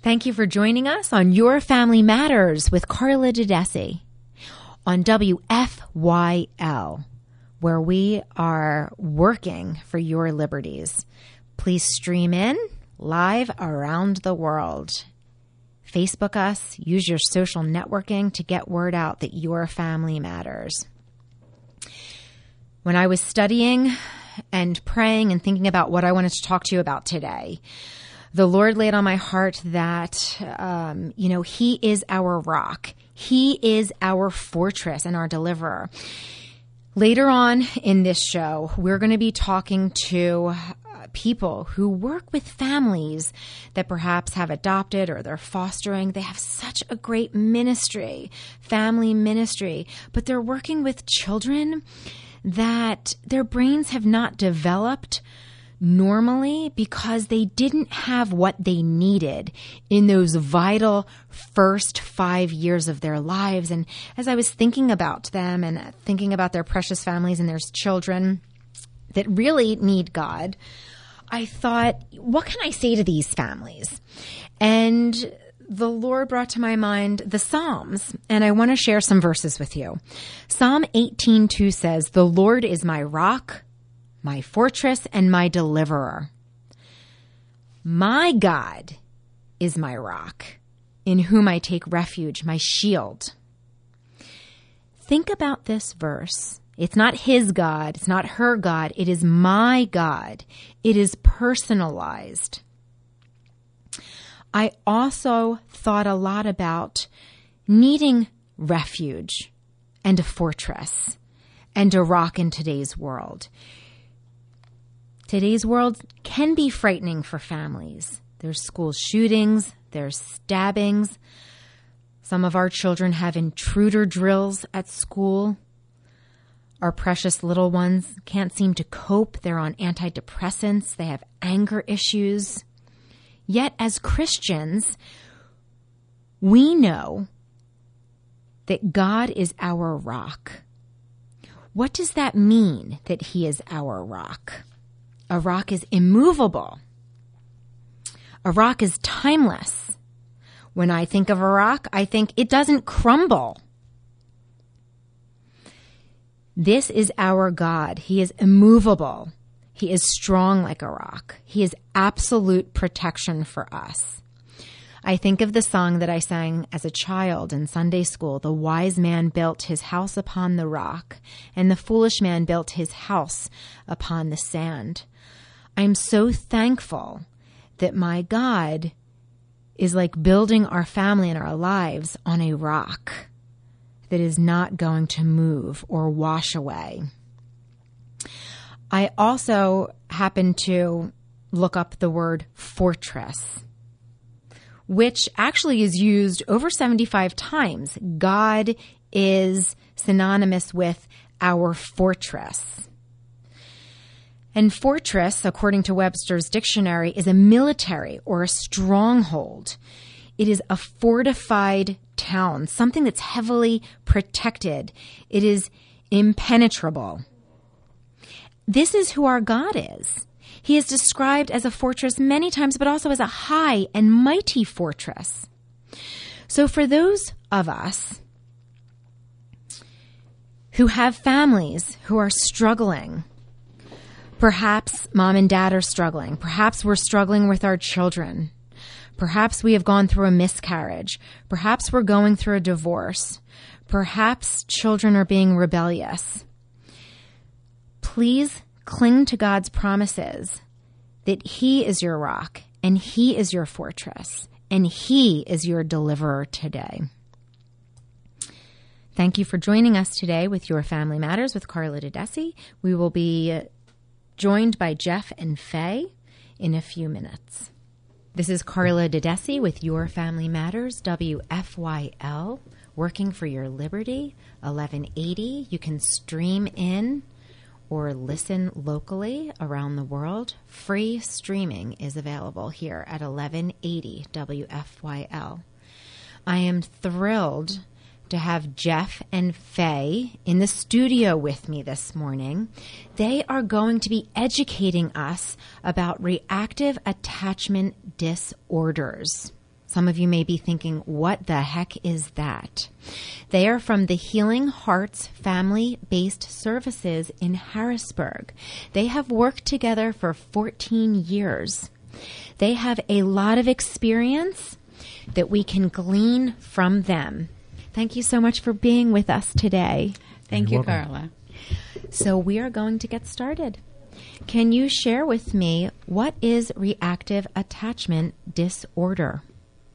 Thank you for joining us on Your Family Matters with Carla Dedesi on WFYL, where we are working for your liberties. Please stream in live around the world. Facebook us, use your social networking to get word out that your family matters. When I was studying and praying and thinking about what I wanted to talk to you about today, the Lord laid on my heart that, He is our rock. He is our fortress and our deliverer. Later on in this show, we're going to be talking to people who work with families that perhaps have adopted or they're fostering. They have such a great ministry, family ministry, but they're working with children that their brains have not developed normally because they didn't have what they needed in those vital first 5 years of their lives. And as I was thinking about them and thinking about their precious families and their children that really need God, I thought, what can I say to these families? And the Lord brought to my mind the Psalms, and I want to share some verses with you. Psalm 18:2 says, "The Lord is my rock, my fortress, and my deliverer. My God is my rock, in whom I take refuge, my shield." Think about this verse. It's not his God. It's not her God. It is my God. It is personalized. I also thought a lot about needing refuge and a fortress and a rock in today's world. Today's world can be frightening for families. There's school shootings, there's stabbings. Some of our children have intruder drills at school. Our precious little ones can't seem to cope. They're on antidepressants. They have anger issues. Yet as Christians, we know that God is our rock. What does that mean, that he is our rock? A rock is immovable. A rock is timeless. When I think of a rock, I think it doesn't crumble. This is our God. He is immovable. He is strong like a rock. He is absolute protection for us. I think of the song that I sang as a child in Sunday school. The wise man built his house upon the rock, and the foolish man built his house upon the sand. I'm so thankful that my God is like building our family and our lives on a rock that is not going to move or wash away. I also happened to look up the word fortress, which actually is used over 75 times. God is synonymous with our fortress. And fortress, according to Webster's dictionary, is a military or a stronghold. It is a fortified town, something that's heavily protected. It is impenetrable. This is who our God is. He is described as a fortress many times, but also as a high and mighty fortress. So for those of us who have families who are struggling, perhaps mom and dad are struggling, perhaps we're struggling with our children, perhaps we have gone through a miscarriage, perhaps we're going through a divorce, perhaps children are being rebellious. Please cling to God's promises that he is your rock and he is your fortress and he is your deliverer today. Thank you for joining us today with Your Family Matters with Carla Dedesi. We will be joined by Jeff and Faye in a few minutes. This is Carla Dedesi with Your Family Matters, WFYL, working for your liberty, 1180. You can stream in or listen locally around the world. Free streaming is available here at 1180 WFYL. I am thrilled to have Jeff and Faye in the studio with me this morning. They are going to be educating us about reactive attachment disorders. Some of you may be thinking, what the heck is that? They are from the Healing Hearts Family-Based Services in Harrisburg. They have worked together for 14 years. They have a lot of experience that we can glean from them. Thank you so much for being with us today. Thank you, Carla. So we are going to get started. Can you share with me what is reactive attachment disorder?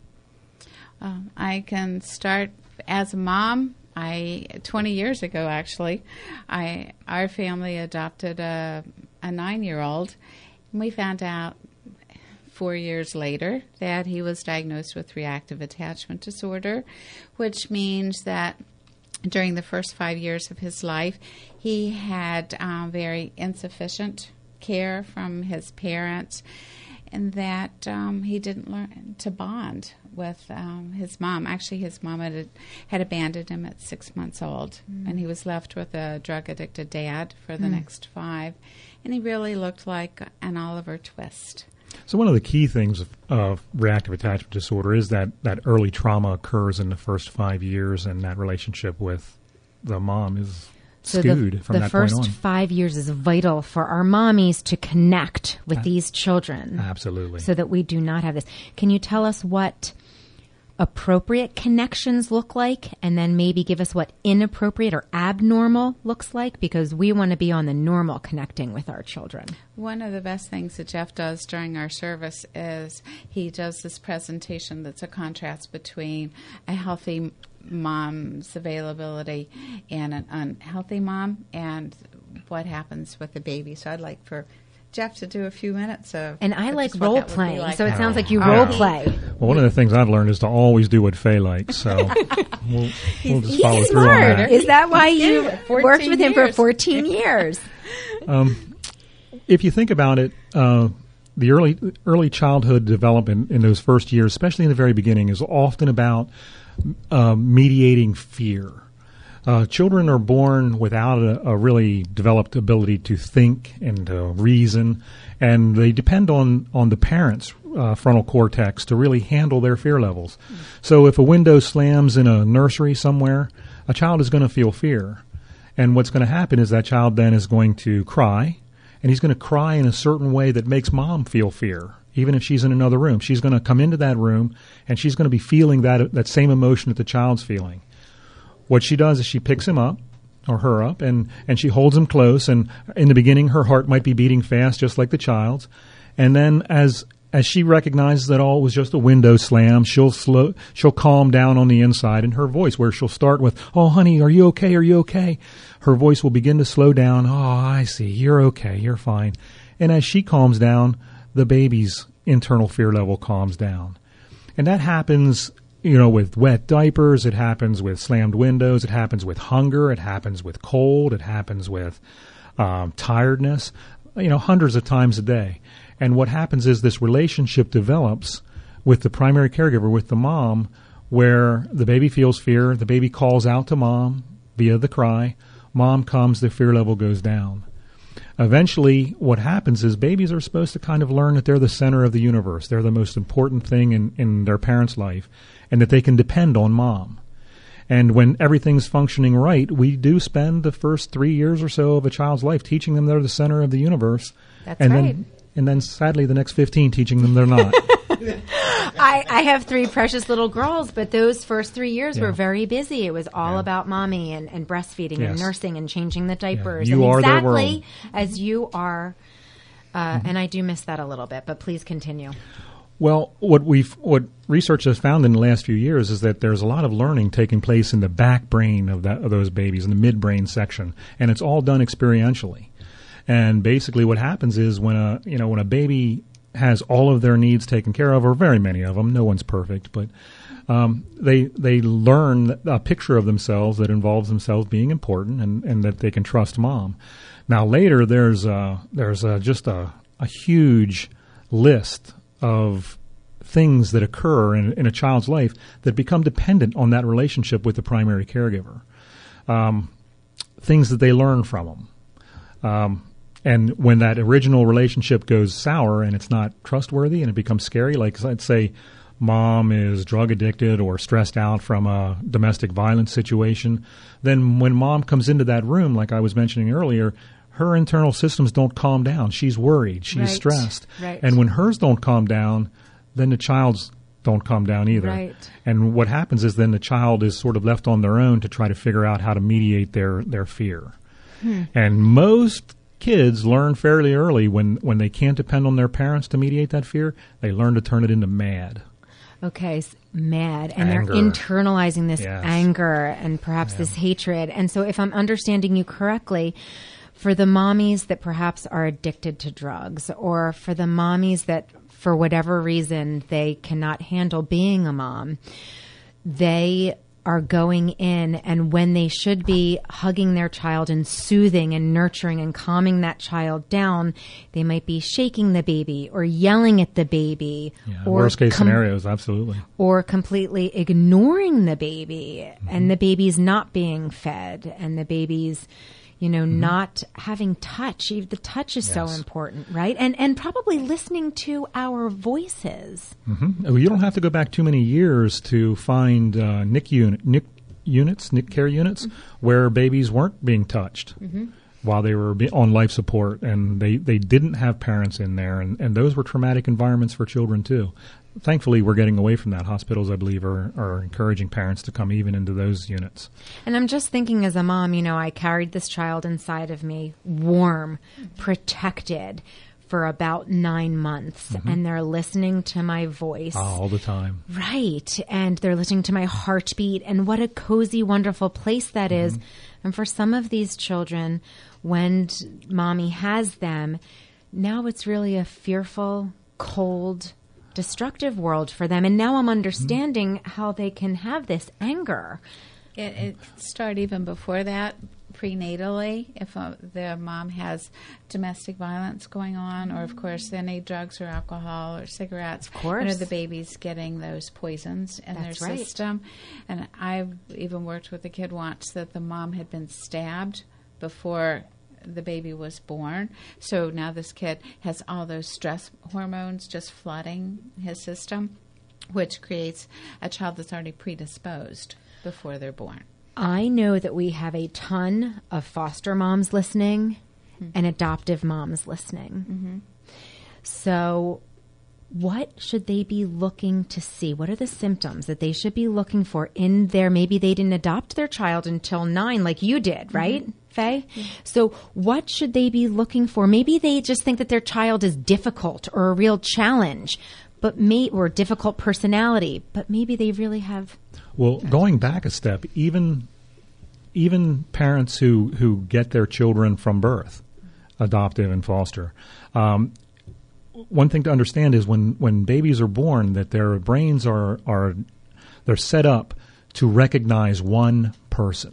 I can start as a mom. 20 years ago, actually, our family adopted a 9-year-old. And we found out 4 years later that he was diagnosed with reactive attachment disorder, which means that during the first 5 years of his life, he had very insufficient care from his parents, and that he didn't learn to bond with his mom. Actually, his mom had abandoned him at 6 months old, and he was left with a drug-addicted dad for the next 5, and he really looked like an Oliver Twist. So one of the key things of reactive attachment disorder is that early trauma occurs in the first 5 years, and that relationship with the mom is skewed from that point on. The first 5 years is vital for our mommies to connect with these children. Absolutely. So that we do not have this. Can you tell us what appropriate connections look like, and then maybe give us what inappropriate or abnormal looks like, because we want to be on the normal connecting with our children. One of the best things that Jeff does during our service is he does this presentation that's a contrast between a healthy mom's availability and an unhealthy mom, and what happens with the baby. So I'd like for Jeff to do a few minutes of... And I like role playing, so it sounds like you I role know. play. Well, one of the things I've learned is to always do what Faye likes, so we'll just follow He's through smart. on that. Is that why you worked with him for years. 14 years? If you think about it, the early childhood development in those first years, especially in the very beginning, is often about mediating fear. Children are born without a really developed ability to think and to reason, and they depend on the parents' frontal cortex to really handle their fear levels. So if a window slams in a nursery somewhere, a child is going to feel fear. And what's going to happen is that child then is going to cry, and he's going to cry in a certain way that makes mom feel fear. Even if she's in another room, she's going to come into that room, and she's going to be feeling that same emotion that the child's feeling. What she does is she picks him up, or her up, and she holds him close. And in the beginning, her heart might be beating fast, just like the child's. And then as she recognizes that all was just a window slam, she'll calm down on the inside, and her voice, where she'll start with, "Oh, honey, are you okay? Are you okay?" Her voice will begin to slow down. "Oh, I see. You're okay. You're fine." And as she calms down, the baby's internal fear level calms down. And that happens, with wet diapers. It happens with slammed windows. It happens with hunger. It happens with cold. It happens with tiredness, hundreds of times a day. And what happens is this relationship develops with the primary caregiver, with the mom, where the baby feels fear. The baby calls out to mom via the cry. Mom comes, the fear level goes down. Eventually, what happens is babies are supposed to kind of learn that they're the center of the universe. They're the most important thing in their parents' life, and that they can depend on mom. And when everything's functioning right, we do spend the first 3 years or so of a child's life teaching them they're the center of the universe. That's and right. And then, sadly, the next 15 teaching them they're not. I have 3 precious little girls, but those first 3 years were Yeah. very busy. It was all about mommy and breastfeeding and Yes. nursing and changing the diapers. You and are their exactly world. as you are. And I do miss that a little bit, but please continue. Well, what research has found in the last few years is that there's a lot of learning taking place in the back brain of those babies, in the midbrain section, and it's all done experientially. And basically, what happens is when a baby has all of their needs taken care of, or very many of them, no one's perfect, but they learn a picture of themselves that involves themselves being important and that they can trust mom. Now later, there's just a huge list of things that occur in a child's life that become dependent on that relationship with the primary caregiver. Things that they learn from them. And when that original relationship goes sour and it's not trustworthy and it becomes scary, like let's say mom is drug addicted or stressed out from a domestic violence situation, then when mom comes into that room, like I was mentioning earlier, her internal systems don't calm down. She's worried. She's stressed. Right. And when hers don't calm down, then the child's don't calm down either. Right. And what happens is then the child is sort of left on their own to try to figure out how to mediate their fear. And most kids learn fairly early when they can't depend on their parents to mediate that fear, they learn to turn it into mad. Okay, mad. And Anger. they're internalizing this Yes. anger and perhaps this hatred. And so if I'm understanding you correctly, for the mommies that perhaps are addicted to drugs, or for the mommies that for whatever reason they cannot handle being a mom, they are going in, and when they should be hugging their child and soothing and nurturing and calming that child down, they might be shaking the baby or yelling at the baby, or worst case scenarios, absolutely. or completely ignoring the baby, and the baby's not being fed, and the baby's not having touch. The touch is so Yes. important, right? And probably listening to our voices. Well, you don't have to go back too many years to find NIC care units, where babies weren't being touched while they were on life support, and they didn't have parents in there, and those were traumatic environments for children too. Thankfully, we're getting away from that. Hospitals, I believe, are encouraging parents to come even into those units. And I'm just thinking as a mom, I carried this child inside of me, warm, protected, for about 9 months. And they're listening to my voice. All the time. Right. And they're listening to my heartbeat. And what a cozy, wonderful place that is. And for some of these children, when mommy has them, now it's really a fearful, cold, destructive world for them. And now I'm understanding how they can have this anger. It started even before that, prenatally, if the mom has domestic violence going on, or, of course, any drugs or alcohol or cigarettes. Of course. The baby's getting those poisons in That's their right. system. And I've even worked with a kid once that the mom had been stabbed before the baby was born. So now this kid has all those stress hormones just flooding his system, which creates a child that's already predisposed before they're born. I know that we have a ton of foster moms listening and adoptive moms listening. So what should they be looking to see? What are the symptoms that they should be looking for in there? Maybe they didn't adopt their child until 9 like you did, right, Faye? So what should they be looking for? Maybe they just think that their child is difficult or a real challenge, or difficult personality, but maybe they really have... Well, going back a step, even parents who get their children from birth, adoptive and foster, one thing to understand is when babies are born, that their brains they're set up to recognize one person.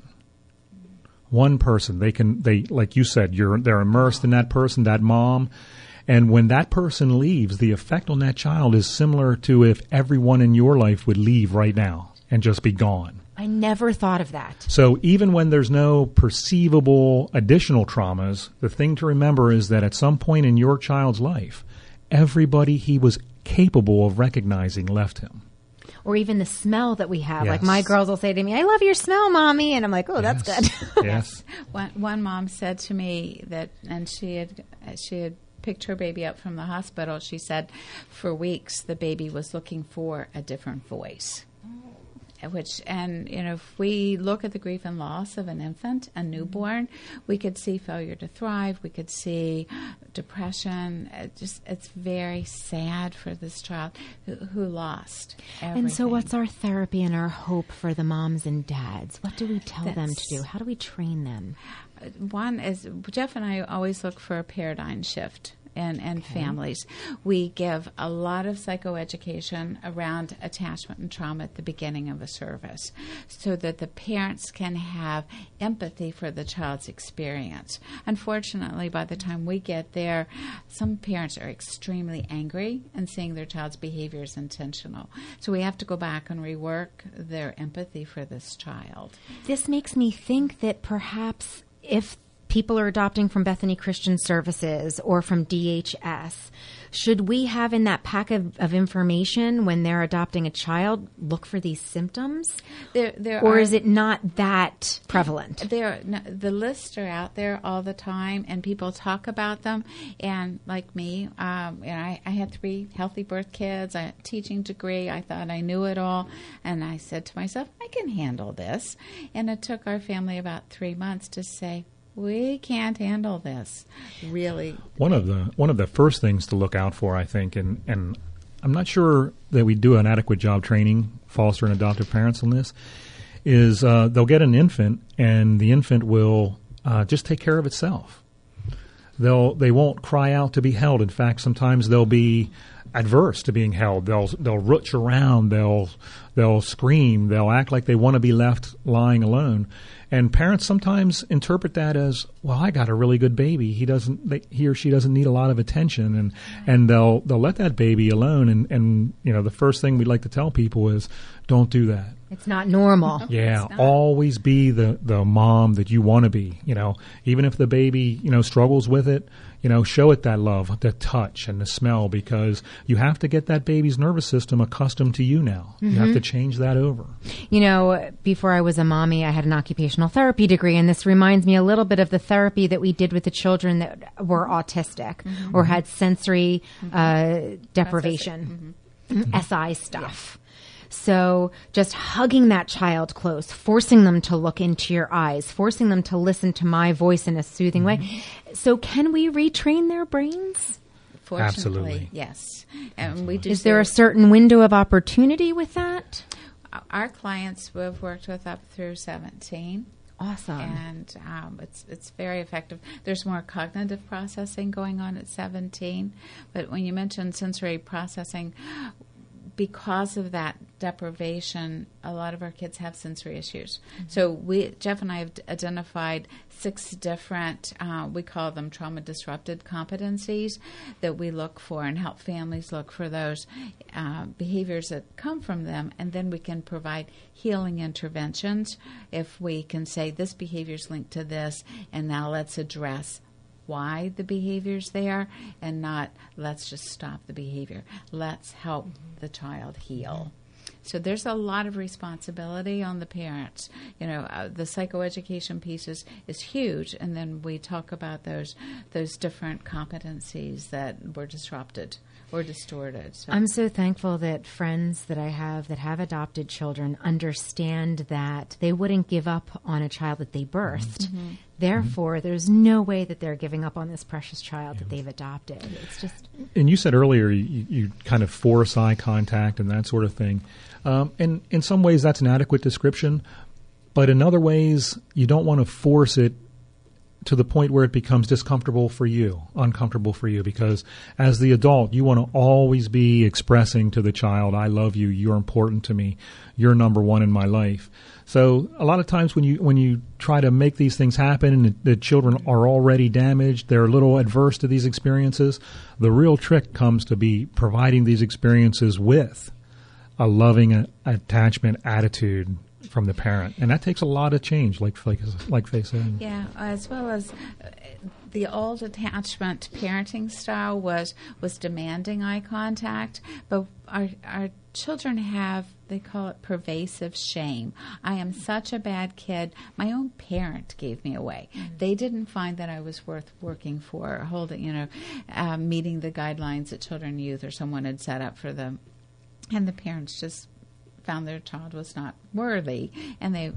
One person. They like you said, they're immersed in that person, that mom. And when that person leaves, the effect on that child is similar to if everyone in your life would leave right now and just be gone. I never thought of that. So even when there's no perceivable additional traumas, the thing to remember is that at some point in your child's life, everybody he was capable of recognizing left him. Or even the smell that we have. Yes. Like my girls will say to me, "I love your smell, Mommy." And I'm like, "Oh, that's good." Yes. One mom said to me that, and she had picked her baby up from the hospital. She said for weeks the baby was looking for a different voice. If we look at the grief and loss of an infant, a newborn, we could see failure to thrive. We could see depression. It's very sad for this child who lost everything. And so what's our therapy and our hope for the moms and dads? What do we tell them to do? How do we train them? One is, Jeff and I always look for a paradigm shift in families. We give a lot of psychoeducation around attachment and trauma at the beginning of a service so that the parents can have empathy for the child's experience. Unfortunately, by the time we get there, some parents are extremely angry and seeing their child's behavior is intentional. So we have to go back and rework their empathy for this child. This makes me think that perhaps if people are adopting from Bethany Christian Services or from DHS, should we have in that pack of information when they're adopting a child, look for these symptoms? Or is it not that prevalent? The lists are out there all the time, and people talk about them. And like me, I had 3 healthy birth kids, a teaching degree. I thought I knew it all. And I said to myself, I can handle this. And it took our family about 3 months to say, we can't handle this. Really, one of the first things to look out for, I think, and I'm not sure that we do an adequate job training foster and adoptive parents on this, is they'll get an infant and the infant will just take care of itself. They won't cry out to be held. In fact, sometimes they'll be adverse to being held. They'll rooch around. They'll scream. They'll act like they want to be left lying alone. And parents sometimes interpret that as, well, I got a really good baby. He or she doesn't need a lot of attention, and they'll let that baby alone. And the first thing we'd like to tell people is, don't do that. It's not normal. Yeah, always be the mom that you want to be. Even if the baby struggles with it, show it that love, the touch, and the smell, because you have to get that baby's nervous system accustomed to you now. Mm-hmm. You have to change that over. Before I was a mommy, I had an occupational therapy degree, and this reminds me a little bit of the therapy that we did with the children that were autistic mm-hmm. or had sensory deprivation, mm-hmm. SI stuff. Yeah. So just hugging that child close, forcing them to look into your eyes, forcing them to listen to my voice in a soothing way. So can we retrain their brains? Fortunately, absolutely. Yes. And we do. Is there a certain window of opportunity with that? Our clients we've worked with up through 17. Awesome. And it's very effective. There's more cognitive processing going on at 17. But when you mentioned sensory processing, because of that deprivation, a lot of our kids have sensory issues. Mm-hmm. So Jeff and I have identified 6 different, we call them trauma-disrupted competencies that we look for and help families look for those behaviors that come from them, and then we can provide healing interventions if we can say this behavior is linked to this, and now let's address why the behavior's there, and not let's just stop the behavior. Let's help the child heal. So there's a lot of responsibility on the parents. The psychoeducation piece is huge, and then we talk about those different competencies that were disrupted or distorted. So. I'm so thankful that friends that I have that have adopted children understand that they wouldn't give up on a child that they birthed. Mm-hmm. Therefore, there's no way that they're giving up on this precious child that they've adopted. It's just. And you said earlier you kind of force eye contact and that sort of thing. And in some ways that's an adequate description, but in other ways you don't want to force it to the point where it becomes uncomfortable for you, because as the adult, you want to always be expressing to the child, I love you, you're important to me, you're number one in my life. So a lot of times when you try to make these things happen and the children are already damaged, they're a little adverse to these experiences, the real trick comes to be providing these experiences with a loving attachment attitude from the parent, and that takes a lot of change, like Faye said. Yeah, as well as the old attachment parenting style was demanding eye contact, but our children have, they call it pervasive shame. I am such a bad kid. My own parent gave me away. Mm-hmm. They didn't find that I was worth working for, holding, meeting the guidelines that Children and Youth or someone had set up for them, and the parents just found their child was not worthy, and they,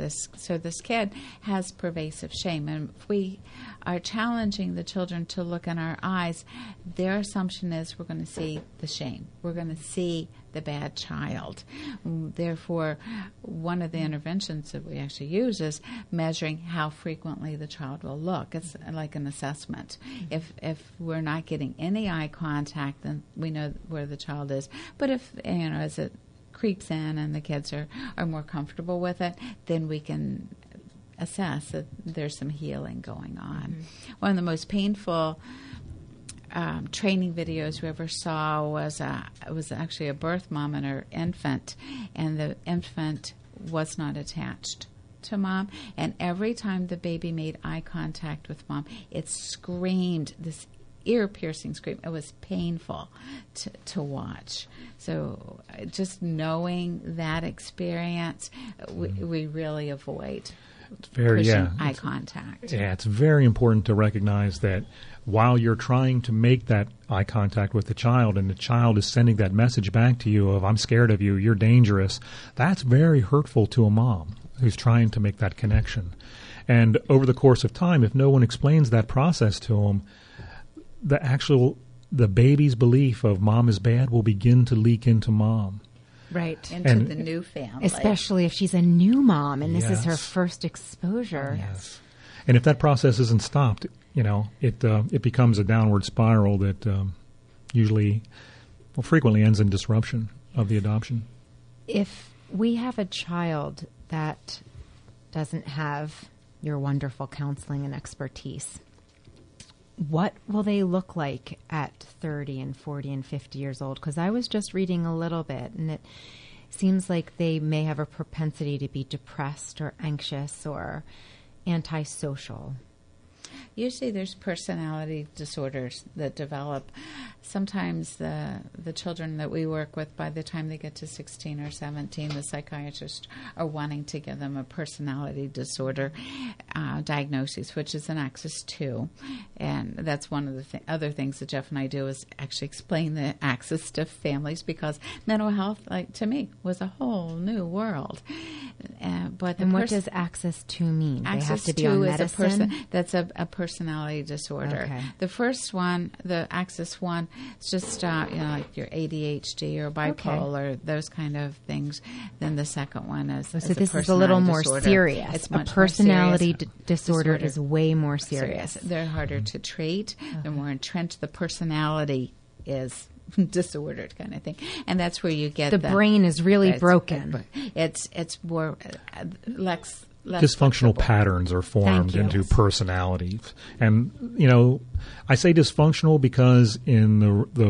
this kid has pervasive shame. And if we are challenging the children to look in our eyes, their assumption is we're going to see the shame. We're going to see the bad child. Therefore, one of the interventions that we actually use is measuring how frequently the child will look. It's like an assessment. If we're not getting any eye contact, then we know where the child is. But if, as it creeps in and the kids are more comfortable with it, then we can assess that there's some healing going on. Mm-hmm. One of the most painful training videos we ever saw was actually a birth mom and her infant, and the infant was not attached to mom, and every time the baby made eye contact with mom, it screamed this ear-piercing scream. It was painful to watch. So just knowing that experience, we really avoid pushing eye contact. Yeah, it's very important to recognize that while you're trying to make that eye contact with the child and the child is sending that message back to you of, I'm scared of you, you're dangerous, that's very hurtful to a mom who's trying to make that connection. And over the course of time, if no one explains that process to them, the baby's belief of mom is bad will begin to leak into mom. Right. Into the new family. Especially if she's a new mom and this is her first exposure. Yes. And if that process isn't stopped, it becomes a downward spiral that frequently ends in disruption of the adoption. If we have a child that doesn't have your wonderful counseling and expertise, what will they look like at 30 and 40 and 50 years old? Because I was just reading a little bit, and it seems like they may have a propensity to be depressed or anxious or antisocial. Usually there's personality disorders that develop. Sometimes the children that we work with, by the time they get to 16 or 17, the psychiatrists are wanting to give them a personality disorder diagnosis, which is an Axis 2. And that's one of the other things that Jeff and I do is actually explain the Axis to families, because mental health, like to me, was a whole new world. What does Axis 2 mean? Axis they have to be 2 on is medicine? That's a personality disorder. Okay. The first one, the Axis 1, it's just like your ADHD or bipolar, those kind of things. Then the second one is so this is a little more serious. It's a personality disorder is way more serious. They're harder to treat. Okay. They're more entrenched. The personality is disordered kind of thing, and that's where you get the brain is really broken. It's more less dysfunctional patterns are formed into personalities. And I say dysfunctional because in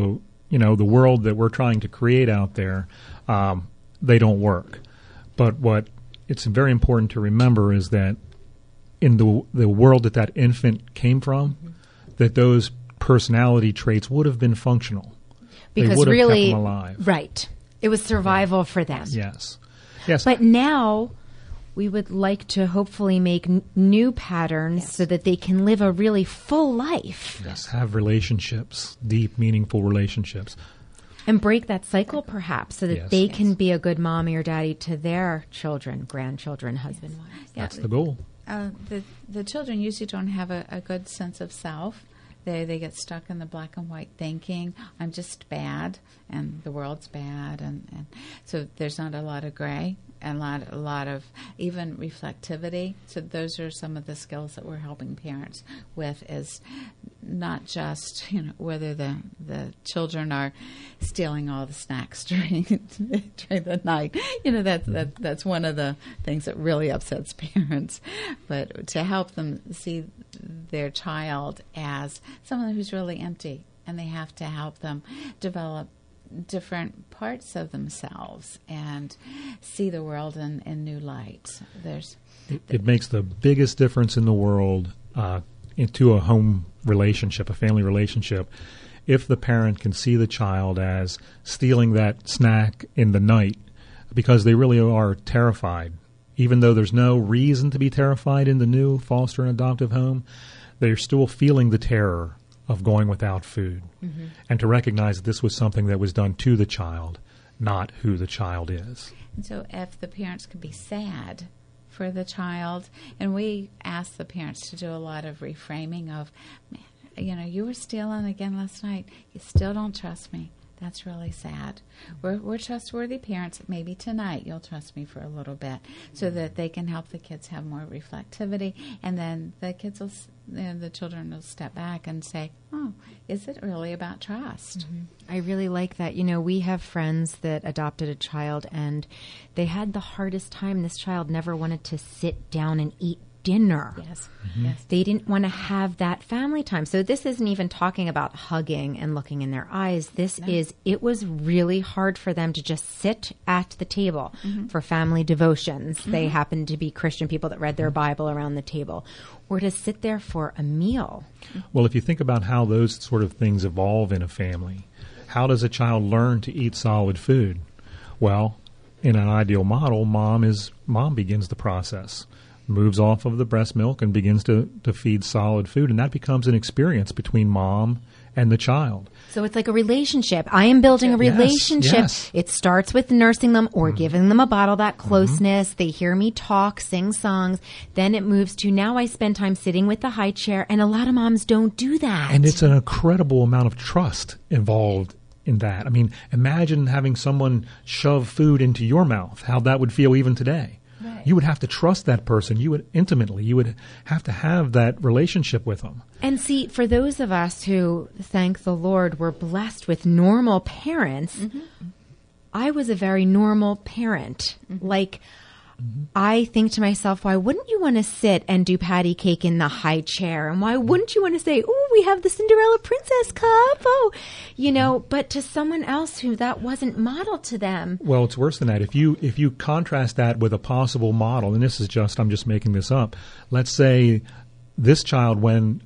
the world that we're trying to create out there, they don't work. But what it's very important to remember is that in the world that infant came from, that those personality traits would have been functional. Because they would have really, kept them alive. Right. It was survival for them. Yes. But now we would like to hopefully make new patterns so that they can live a really full life. Yes, have relationships, deep, meaningful relationships. And break that cycle perhaps so that they can be a good mommy or daddy to their children, grandchildren, husband, wives. That's the goal. The children usually don't have a good sense of self. They get stuck in the black and white thinking, I'm just bad, and the world's bad, and so there's not a lot of gray and a lot of even reflectivity. So those are some of the skills that we're helping parents with, is not just whether the children are stealing all the snacks during the night. That's one of the things that really upsets parents, but to help them see their child as someone who's really empty, and they have to help them develop different parts of themselves and see the world in new light. It makes the biggest difference in the world into a home relationship, a family relationship, if the parent can see the child as stealing that snack in the night because they really are terrified. Even though there's no reason to be terrified in the new foster and adoptive home, they're still feeling the terror of going without food. Mm-hmm. And to recognize that this was something that was done to the child, not who the child is. And so if the parents could be sad for the child, and we ask the parents to do a lot of reframing of, you were stealing again last night. You still don't trust me. That's really sad. We're trustworthy parents. Maybe tonight you'll trust me for a little bit, so that they can help the kids have more reflectivity, and then the kids will, the children will step back and say, "Oh, is it really about trust?" Mm-hmm. I really like that. We have friends that adopted a child, and they had the hardest time. This child never wanted to sit down and eat dinner. Yes. Mm-hmm. Yes. They didn't want to have that family time. So this isn't even talking about hugging and looking in their eyes. It was really hard for them to just sit at the table for family devotions. They happened to be Christian people that read their Bible around the table, or to sit there for a meal. Well, if you think about how those sort of things evolve in a family, how does a child learn to eat solid food? Well, in an ideal model, mom begins the process, moves off of the breast milk and begins to feed solid food, and that becomes an experience between mom and the child. So it's like a relationship. I am building a relationship. Yes. It starts with nursing them or giving them a bottle, that closeness. They hear me talk, sing songs. Then it moves to now I spend time sitting with the high chair, and a lot of moms don't do that. And it's an incredible amount of trust involved in that. I mean, imagine having someone shove food into your mouth, how that would feel even today. Right. You would have to trust that person. You would have to have that relationship with them. And see, for those of us who, thank the Lord, were blessed with normal parents, I was a very normal parent. Like, I think to myself, why wouldn't you want to sit and do patty cake in the high chair? And why wouldn't you want to say, oh, we have the Cinderella Princess cup? Oh, but to someone else who that wasn't modeled to them. Well, it's worse than that. If you contrast that with a possible model, and I'm just making this up. Let's say this child, when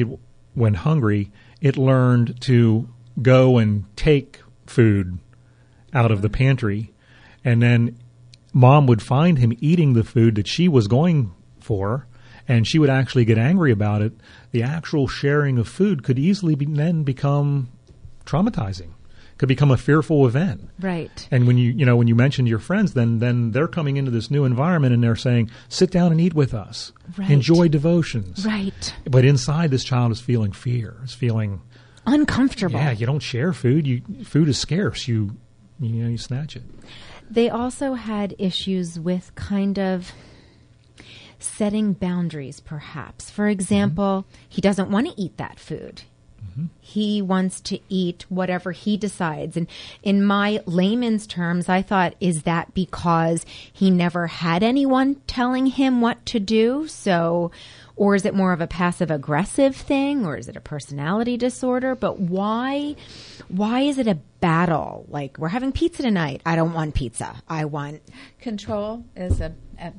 hungry, it learned to go and take food out of the pantry, and then mom would find him eating the food that she was going for, and she would actually get angry about it. The actual sharing of food could easily then become traumatizing, could become a fearful event. Right. And when you mentioned your friends, then they're coming into this new environment and they're saying, sit down and eat with us. Right. Enjoy devotions. Right. But inside, this child is feeling fear. It's feeling uncomfortable. Yeah, you don't share food. Food is scarce. You snatch it. They also had issues with kind of setting boundaries, perhaps. For example, he doesn't want to eat that food. He wants to eat whatever he decides. And in my layman's terms, I thought, is that because he never had anyone telling him what to do? Or is it more of a passive aggressive thing? Or is it a personality disorder? But why is it a battle? Like, we're having pizza tonight. I don't want pizza. I want Control is a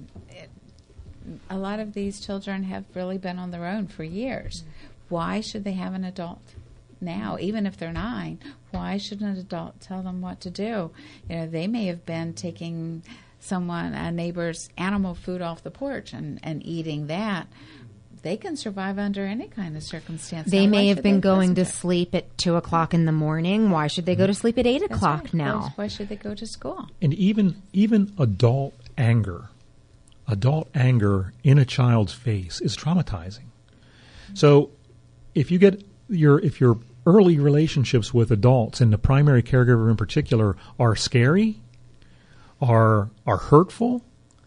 lot of these children have really been on their own for years. Why should they have an adult now, even if they're 9? Why should an adult tell them what to do? They may have been taking a neighbor's animal food off the porch and eating that. They can survive under any kind of circumstance. They may have been going to sleep at 2:00 in the morning. Why should they go to sleep at 8:00 now? Why should they go to school? And even adult anger in a child's face is traumatizing. So if your early relationships with adults, and the primary caregiver in particular, are scary, are hurtful,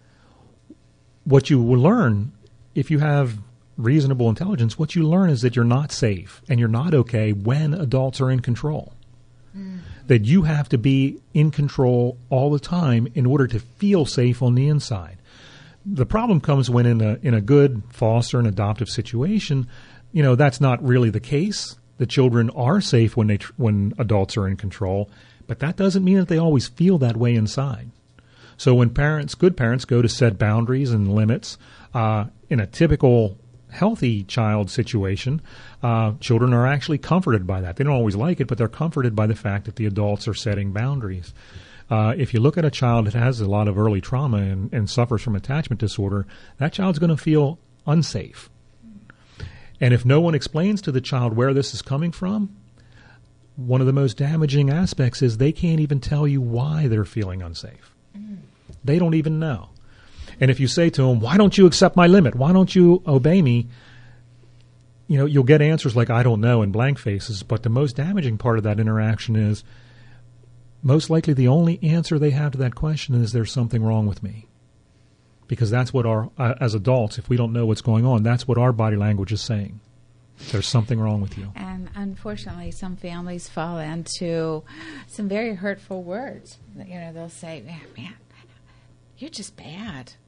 what you will learn, if you have reasonable intelligence, what you learn is that you're not safe and you're not okay when adults are in control. That you have to be in control all the time in order to feel safe on the inside. The problem comes when in a good foster and adoptive situation, that's not really the case. The children are safe when adults are in control, but that doesn't mean that they always feel that way inside. So when good parents go to set boundaries and limits, in a typical healthy child situation, children are actually comforted by that. They don't always like it, but they're comforted by the fact that the adults are setting boundaries. If you look at a child that has a lot of early trauma and suffers from attachment disorder, that child's going to feel unsafe. And if no one explains to the child where this is coming from, one of the most damaging aspects is they can't even tell you why they're feeling unsafe. They don't even know. And if you say to them, why don't you accept my limit? Why don't you obey me? You'll get answers like, I don't know, and blank faces. But the most damaging part of that interaction is most likely the only answer they have to that question is there's something wrong with me. Because that's what as adults, if we don't know what's going on, that's what our body language is saying. There's something wrong with you. And unfortunately, some families fall into some very hurtful words. They'll say, man, you're just bad.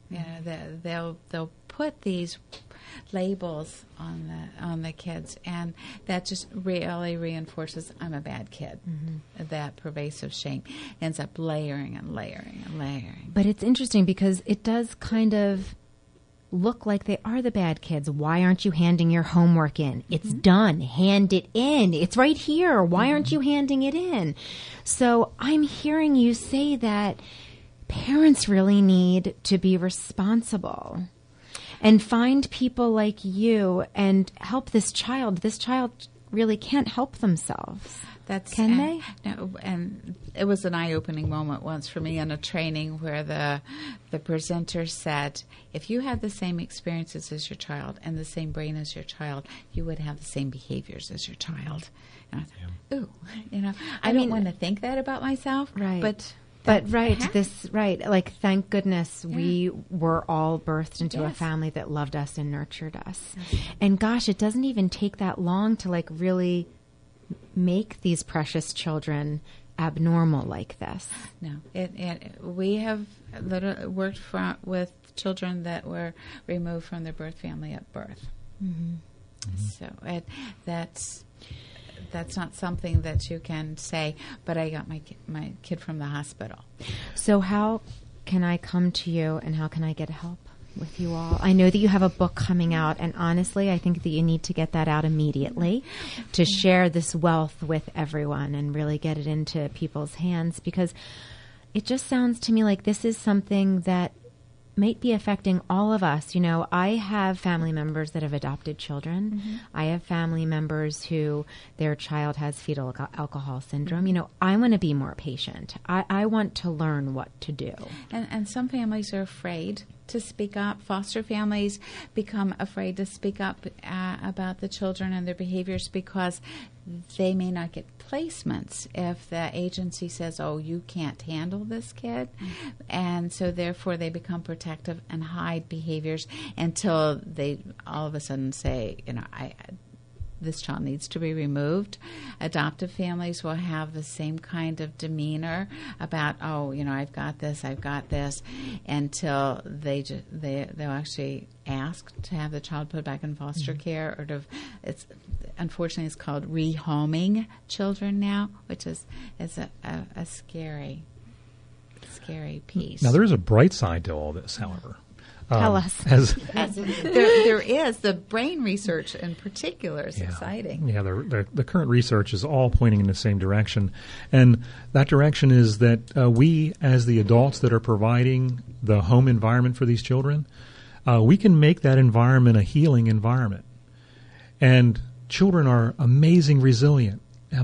They'll put these labels on the kids, and that just really reinforces I'm a bad kid. That pervasive shame ends up layering and layering and layering. But it's interesting because it does kind of look like they are the bad kids. Why aren't you handing your homework in? It's done. Hand it in. It's right here. Why aren't you handing it in? So I'm hearing you say that parents really need to be responsible and find people like you and help this child. This child really can't help themselves. Can they? No, and it was an eye-opening moment once for me in a training where the presenter said, if you had the same experiences as your child and the same brain as your child, you would have the same behaviors as your child. And I thought, ooh, I don't want to think that about myself, right? But like, thank goodness we were all birthed into a family that loved us and nurtured us. And gosh, it doesn't even take that long to like really make these precious children abnormal like this. No, we have worked with children that were removed from their birth family at birth. So that's not something that you can say, but I got my kid from the hospital. So how can I come to you and how can I get help with you all? I know that you have a book coming out, and honestly, I think that you need to get that out immediately to share this wealth with everyone and really get it into people's hands, because it just sounds to me like this is something that might be affecting all of us. I have family members that have adopted children. I have family members who their child has fetal alcohol syndrome. I want to be more patient. I want to learn what to do. And some families are afraid to speak up. Foster families become afraid to speak up about the children and their behaviors because they may not get placements if the agency says, oh, you can't handle this kid. And so therefore they become protective and hide behaviors until they all of a sudden say, this child needs to be removed. Adoptive families will have the same kind of demeanor about, I've got this, until they'll actually ask to have the child put back in foster care, or unfortunately it's called rehoming children now, which is a scary piece. Now there is a bright side to all this, however. Tell us. There is. The brain research in particular is exciting. Yeah, the current research is all pointing in the same direction. And that direction is that we, as the adults that are providing the home environment for these children, we can make that environment a healing environment. And children are amazingly resilient.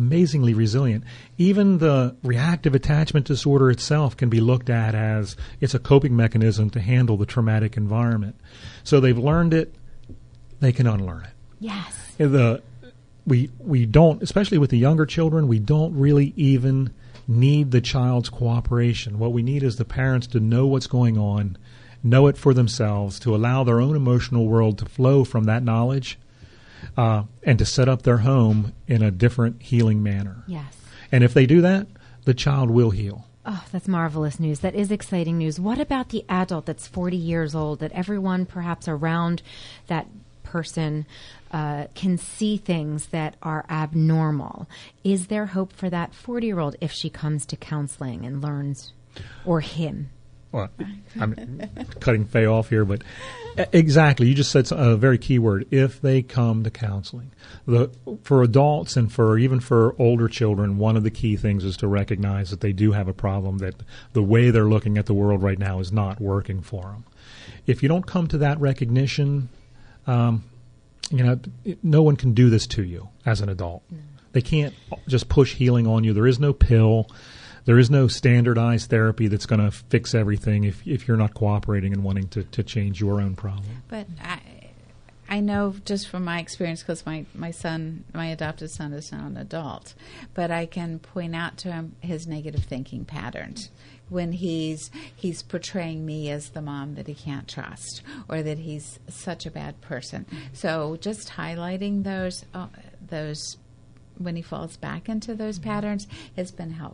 Even the reactive attachment disorder itself can be looked at as it's a coping mechanism to handle the traumatic environment. So they've learned it, they can unlearn it. Yes. We don't, especially with the younger children, we don't really even need the child's cooperation. What we need is the parents to know what's going on, know it for themselves, to allow their own emotional world to flow from that knowledge, and to set up their home in a different healing manner. Yes. And if they do that, the child will heal. Oh, that's marvelous news. That is exciting news. What about the adult that's 40 years old, that everyone perhaps around that person can see things that are abnormal? Is there hope for that 40-year-old if she comes to counseling and learns, or him? Well, I'm cutting Faye off here, but exactly. You just said a very key word. If they come to counseling, for adults and even for older children, one of the key things is to recognize that they do have a problem, that the way they're looking at the world right now is not working for them. If you don't come to that recognition, no one can do this to you as an adult. No. They can't just push healing on you. There is no pill. There is no standardized therapy that's going to fix everything if you're not cooperating and wanting to change your own problem. But I know just from my experience, because my adopted son is now an adult, but I can point out to him his negative thinking patterns when he's portraying me as the mom that he can't trust, or that he's such a bad person. So just highlighting those when he falls back into those patterns has been helpful.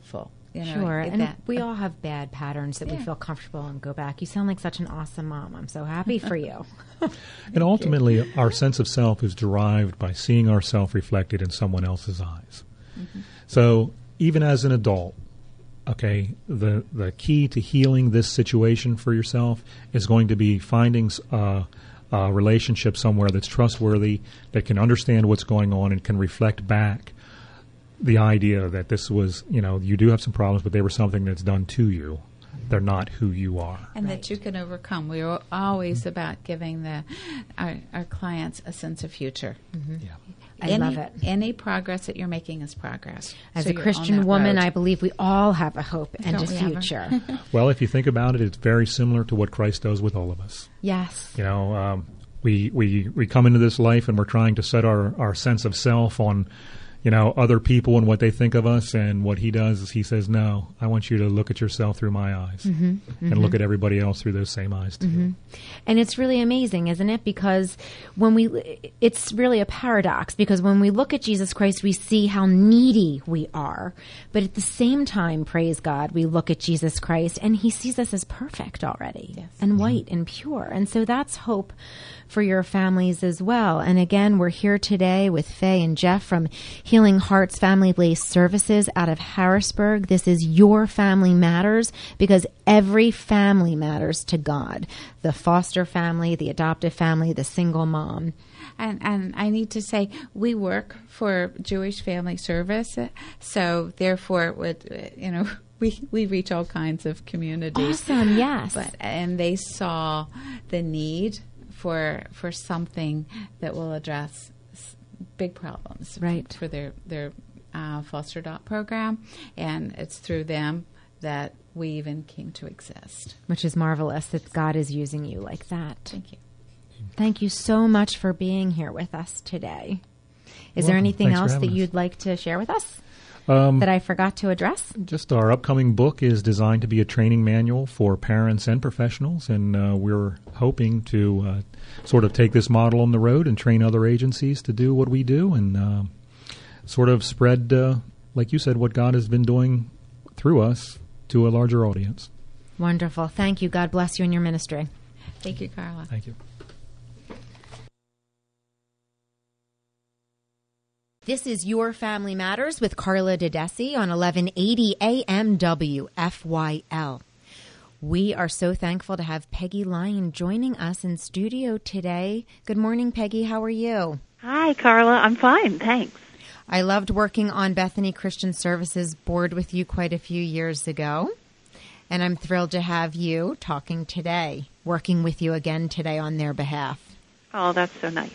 Sure, and we all have bad patterns that we feel comfortable and go back. You sound like such an awesome mom. I'm so happy for you. And ultimately, our sense of self is derived by seeing ourself reflected in someone else's eyes. Mm-hmm. So even as an adult, okay, the key to healing this situation for yourself is going to be finding a relationship somewhere that's trustworthy, that can understand what's going on and can reflect back the idea that this was, you do have some problems, but they were something that's done to you. They're not who you are. And that you can overcome. We're always about giving our clients a sense of future. Mm-hmm. Yeah. I love it. Any progress that you're making is progress. As a Christian woman, I believe we all have a hope and a future. Well, if you think about it, it's very similar to what Christ does with all of us. Yes. We come into this life and we're trying to set our sense of self on other people and what they think of us, and what he does is he says, no, I want you to look at yourself through my eyes and look at everybody else through those same eyes too. Mm-hmm. And it's really amazing, isn't it? Because it's really a paradox, because when we look at Jesus Christ, we see how needy we are. But at the same time, praise God, we look at Jesus Christ and he sees us as perfect already and white and pure. And so that's hope for your families as well. And again, we're here today with Faye and Jeff from Healing Hearts Family-Based Services out of Harrisburg. This is Your Family Matters, because every family matters to God. The foster family, the adoptive family, the single mom. And I need to say, we work for Jewish Family Service, so therefore, we reach all kinds of communities. Awesome, yes. And they saw the need for something that will address big problems, right, for their foster adopt program, and it's through them that we even came to exist. Which is marvelous that God is using you like that. Thank you. Thank you so much for being here with us today. Is there anything else that you'd like to share with us that I forgot to address? Just our upcoming book is designed to be a training manual for parents and professionals, and we're hoping to sort of take this model on the road and train other agencies to do what we do, and sort of spread, like you said, what God has been doing through us to a larger audience. Wonderful. Thank you. God bless you in your ministry. Thank you, Carla. Thank you. This is Your Family Matters with Carla Dedesi on 1180 AM WFYL. We are so thankful to have Peggy Lyon joining us in studio today. Good morning, Peggy. How are you? Hi, Carla. I'm fine, thanks. I loved working on Bethany Christian Services board with you quite a few years ago, and I'm thrilled to have you talking today, working with you again today on their behalf. Oh, that's so nice.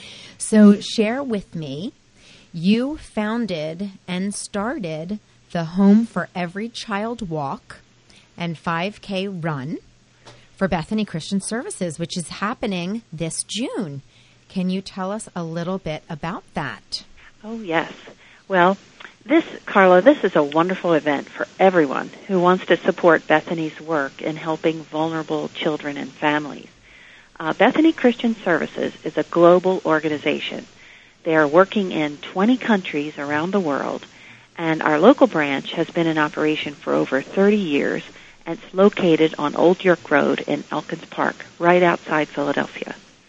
So share with me, you founded and started the Home for Every Child Walk and 5K Run for Bethany Christian Services, which is happening this June. Can you tell us a little bit about that? Oh, yes. Well, Carla, this is a wonderful event for everyone who wants to support Bethany's work in helping vulnerable children and families. Bethany Christian Services is a global organization. They are working in 20 countries around the world, and our local branch has been in operation for over 30 years, and it's located on Old York Road in Elkins Park, right outside Philadelphia.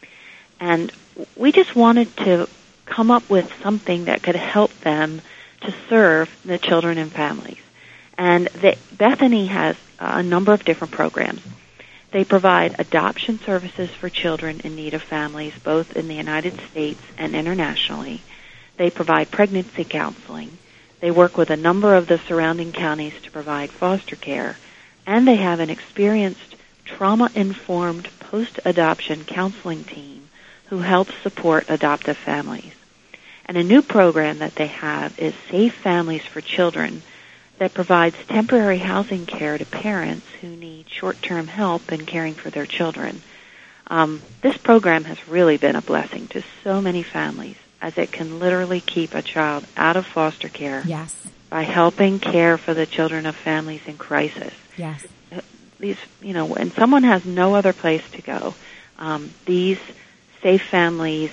And we just wanted to come up with something that could help them to serve the children and families. And Bethany has a number of different programs. They provide adoption services for children in need of families, both in the United States and internationally. They provide pregnancy counseling. They work with a number of the surrounding counties to provide foster care. And they have an experienced, trauma-informed post-adoption counseling team who helps support adoptive families. And a new program that they have is Safe Families for Children that provides temporary housing care to parents who need short-term help in caring for their children. This program has really been a blessing to so many families, as it can literally keep a child out of foster care by helping care for the children of families in crisis. Yes. When someone has no other place to go, these Safe Families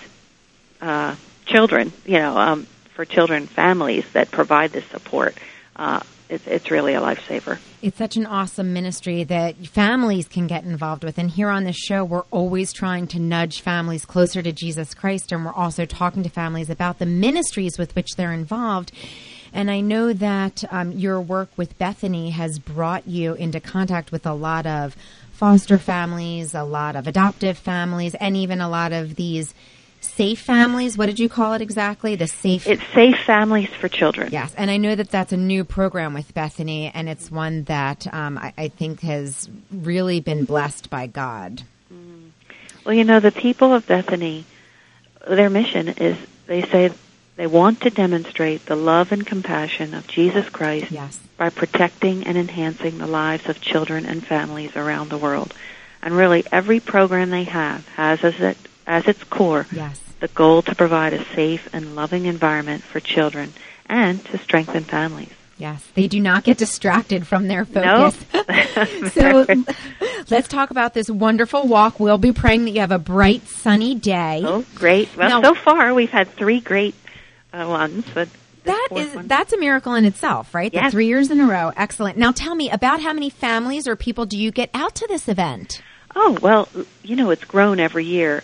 children, for children families that provide this support, it's really a lifesaver. It's such an awesome ministry that families can get involved with. And here on this show, we're always trying to nudge families closer to Jesus Christ. And we're also talking to families about the ministries with which they're involved. And I know that your work with Bethany has brought you into contact with a lot of foster families, a lot of adoptive families, and even a lot of these safe families. What did you call it exactly? It's Safe Families for Children. Yes, and I know that that's a new program with Bethany, and it's one that I think has really been blessed by God. Well, the people of Bethany, their mission is, they say they want to demonstrate the love and compassion of Jesus Christ by protecting and enhancing the lives of children and families around the world. And really, every program they have has as its core the goal to provide a safe and loving environment for children and to strengthen families. Yes, they do not get distracted from their focus. Nope. So let's talk about this wonderful walk. We'll be praying that you have a bright, sunny day. Oh, great. Well, so far we've had 3 great ones. But that's a miracle in itself, right? Yes. 3 years in a row. Excellent. Now tell me, about how many families or people do you get out to this event? Oh, well, it's grown every year.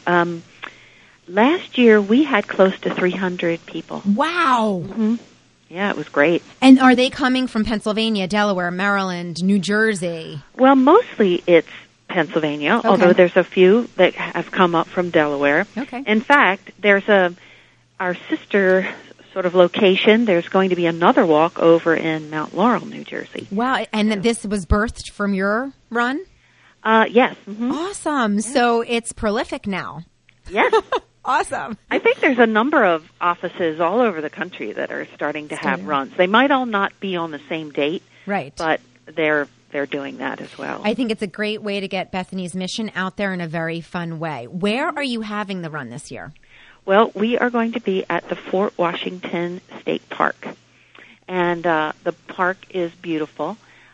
Last year, we had close to 300 people. Wow. Mm-hmm. Yeah, it was great. And are they coming from Pennsylvania, Delaware, Maryland, New Jersey? Well, mostly it's Pennsylvania, although there's a few that have come up from Delaware. Okay. In fact, there's our sister sort of location. There's going to be another walk over in Mount Laurel, New Jersey. Wow. And this was birthed from your run? Yes. Mm-hmm. Awesome. Yeah. So it's prolific now. Yes. Awesome. I think there's a number of offices all over the country that are starting to have runs. They might all not be on the same date, right? But they're doing that as well. I think it's a great way to get Bethany's mission out there in a very fun way. Where are you having the run this year? Well, we are going to be at the Fort Washington State Park, and the park is beautiful.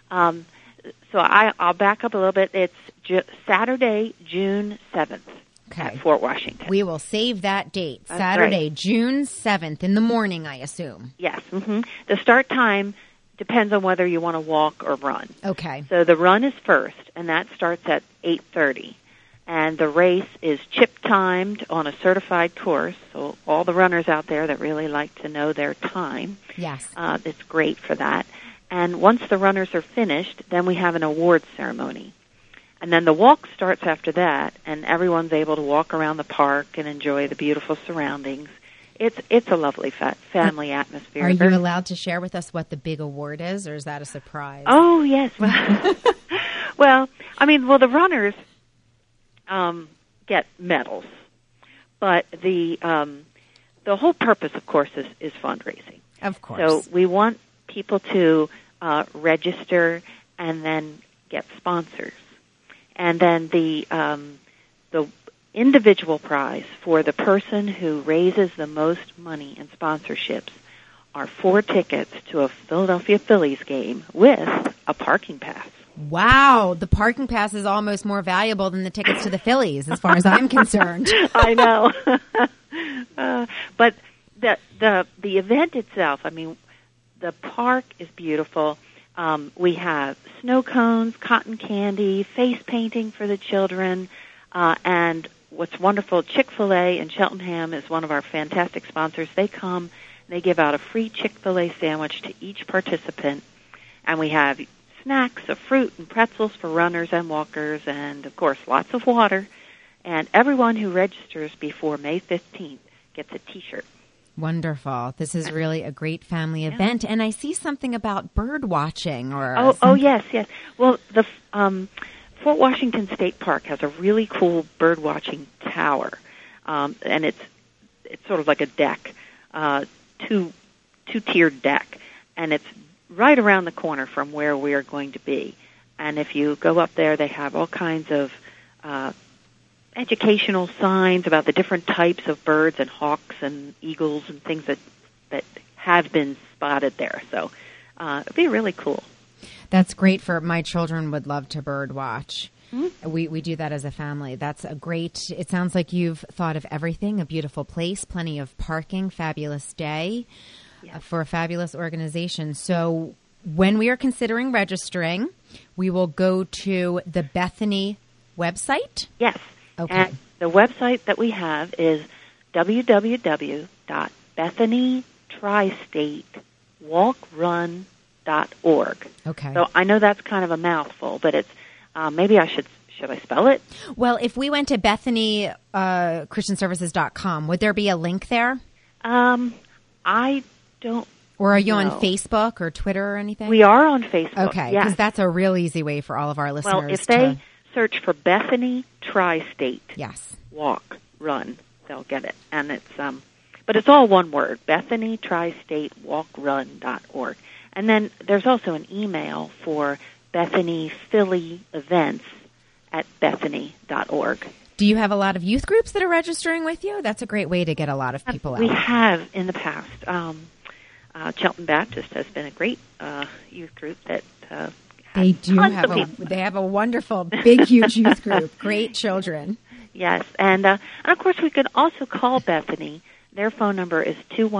So I'll back up a little bit. It's Saturday, June 7th. At Fort Washington. We will save that date. That's Saturday, right. June 7th in the morning, I assume. Yes. Mm-hmm. The start time depends on whether you want to walk or run. Okay. So the run is first, and that starts at 8:30. And the race is chip-timed on a certified course. So all the runners out there that really like to know their time, it's great for that. And once the runners are finished, then we have an awards ceremony. And then the walk starts after that, and everyone's able to walk around the park and enjoy the beautiful surroundings. It's a lovely family atmosphere. Are you allowed to share with us what the big award is, or is that a surprise? Oh, yes. Well, the runners get medals, but the whole purpose, of course, is fundraising. Of course. So we want people to register and then get sponsors. And then the individual prize for the person who raises the most money in sponsorships are 4 tickets to a Philadelphia Phillies game with a parking pass. Wow, the parking pass is almost more valuable than the tickets to the Phillies, as far as I'm concerned. I know. But the event itself, the park is beautiful. We have snow cones, cotton candy, face painting for the children, and what's wonderful, Chick-fil-A in Cheltenham is one of our fantastic sponsors. They come, they give out a free Chick-fil-A sandwich to each participant, and we have snacks of fruit and pretzels for runners and walkers, and, of course, lots of water. And everyone who registers before May 15th gets a T-shirt. Wonderful. This is really a great family event. And I see something about bird watching. Yes. Well, the Fort Washington State Park has a really cool bird watching tower. And it's sort of like a deck, two-tiered deck. And it's right around the corner from where we are going to be. And if you go up there, they have all kinds of educational signs about the different types of birds and hawks and eagles and things that have been spotted there. So it'd be really cool. That's great. My children would love to bird watch. Mm-hmm. We do that as a family. That's a great, it sounds like you've thought of everything, a beautiful place, plenty of parking, fabulous day for a fabulous organization. So when we are considering registering, we will go to the Bethany website. Yes. Okay. And the website that we have is www.bethanystristate.walkrun.org. Okay. So I know that's kind of a mouthful, but it's maybe should I spell it? Well, if we went to Bethany ChristianServices.com, would there be a link there? I don't. Or are you know. on Facebook or Twitter or anything? We are on Facebook. Okay, yes. because that's a real easy way for all of our listeners. Well, if they search for Bethany Tri-State Walk Run, they'll get it, and it's but it's all one word: Bethany Tri-State Walkrun.org. And then there's also an email for Bethany Philly events at Bethany.org. Do you have a lot of youth groups that are registering with you? That's a great way to get a lot of people out. We have in the past. Chelton Baptist has been a great youth group that they do have they have a wonderful, big, huge youth group. Great children. Yes, and of course we could also call Bethany. Their phone number is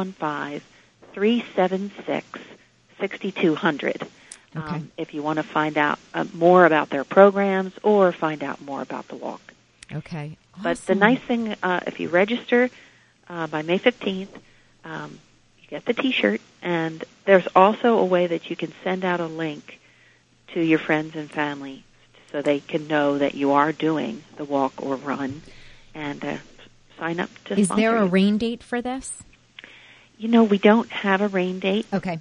215-376-6200. Okay. If you want to find out more about their programs or find out more about the walk. Okay. Awesome. But the nice thing, if you register by May 15th, you get the T-shirt, and there's also a way that you can send out a link to your friends and family so they can know that you are doing the walk or run and sign up to Is sponsor there a you. rain date for this? You know, we don't have a rain date. Okay.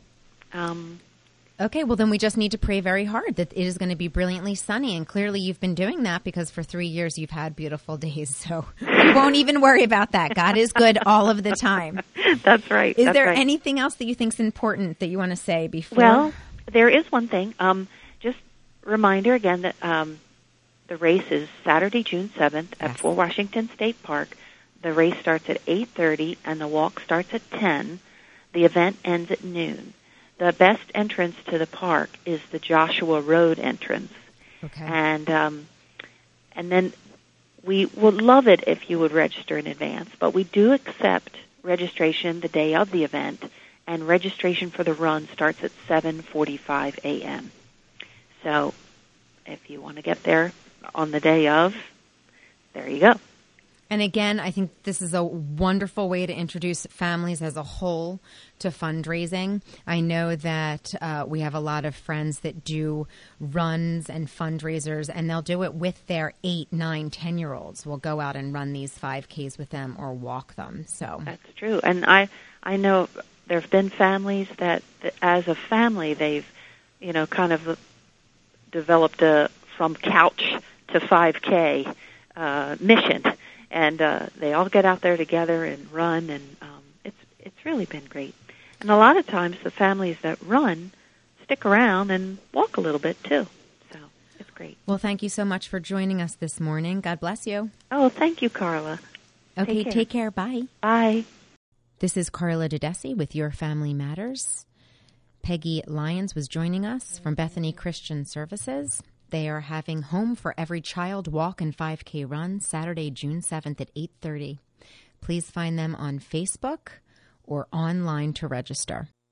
Okay, well, then we just need to pray very hard that it is going to be brilliantly sunny. And clearly you've been doing that because for 3 years you've had beautiful days. So we won't even worry about that. God is good all of the time. That's right. Is That's there right. anything else that you think is important that you want to say before? Well, there is one thing. Just reminder again that the race is Saturday, June 7th at Fort Washington State Park. The race starts at 8:30 and the walk starts at 10. The event ends at noon. The best entrance to the park is the Joshua Road entrance. Okay. And then we would love it if you would register in advance, but we do accept registration the day of the event, and registration for the run starts at 7:45 a.m. So if you want to get there on the day of, there you go. And again, I think this is a wonderful way to introduce families as a whole to fundraising. I know that we have a lot of friends that do runs and fundraisers, and they'll do it with their 8, 9, 10-year-olds. We'll go out and run these 5Ks with them or walk them. So that's true. And I know there have been families that as a family, they've, kind of developed a from couch to 5K mission. And they all get out there together and run, and it's really been great. And a lot of times the families that run stick around and walk a little bit too. So it's great. Well, thank you so much for joining us this morning. God bless you. Oh, thank you, Carla. Okay, take care. Bye. Bye. This is Carla Dedesi with Your Family Matters. Peggy Lyons was joining us from Bethany Christian Services. They are having Home for Every Child Walk and 5K Run Saturday, June 7th at 8:30. Please find them on Facebook or online to register.